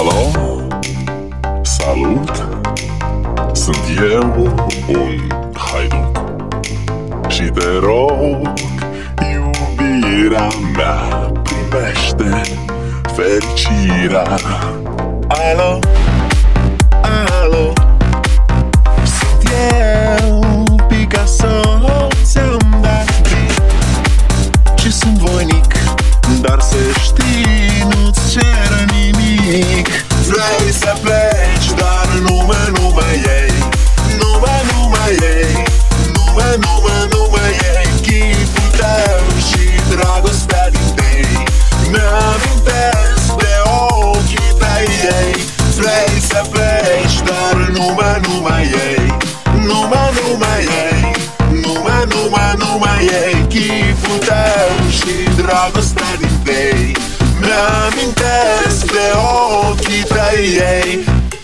Alo, salut, sunt eu, un haiduc, și te rog, iubirea mea, primește fericirea. Alo, alo, sunt eu, Picasso, ți-am dat beat și sunt voinic, dar să știi, nu-ți cer nimic. Vrei să pleci, dar nu mă iei, nu mă iei, nu mă iei. Chipul tău și dragostea din tei mi-amintesc de ochii tăi ei. Vrei să pleci, dar nu mă iei, nu mă iei, nu mă iei. Chipul tău și dragostea din tei mi-amintesc de ochii tăi ei.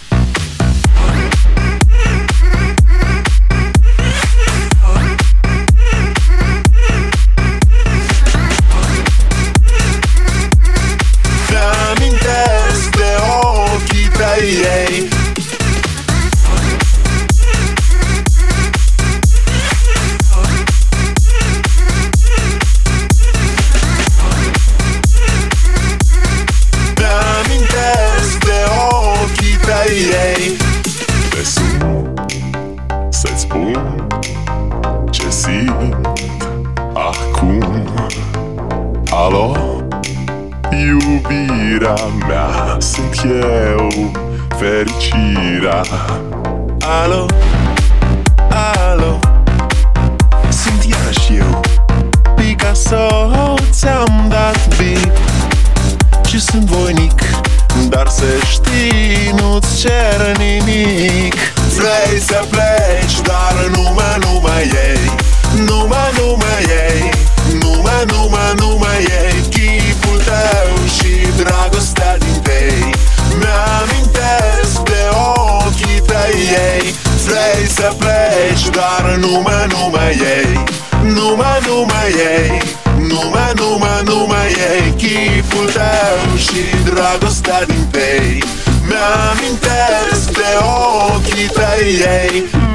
Mi-amintesc de ochii tăi ei. Ei. Te sun să-ți spun ce simt acum. Alo, iubirea mea, sunt eu, fericirea. Alo, alo, sunt iarăși eu, Picasso, ți-am dat beat și sunt voinic, dar să știi, nu-ți cer nimic. Vrei să pleci, dar nu mă iei, nu mă iei, nu mă iei. Chipul tău și dragostea din tei mi-amintesc de ochii tăi ei. Vrei să pleci, dar nu mă iei, nu mă iei, nu mă iei. Chipul tău și dragostea din tei mi-amintesc de ochii tăi ei.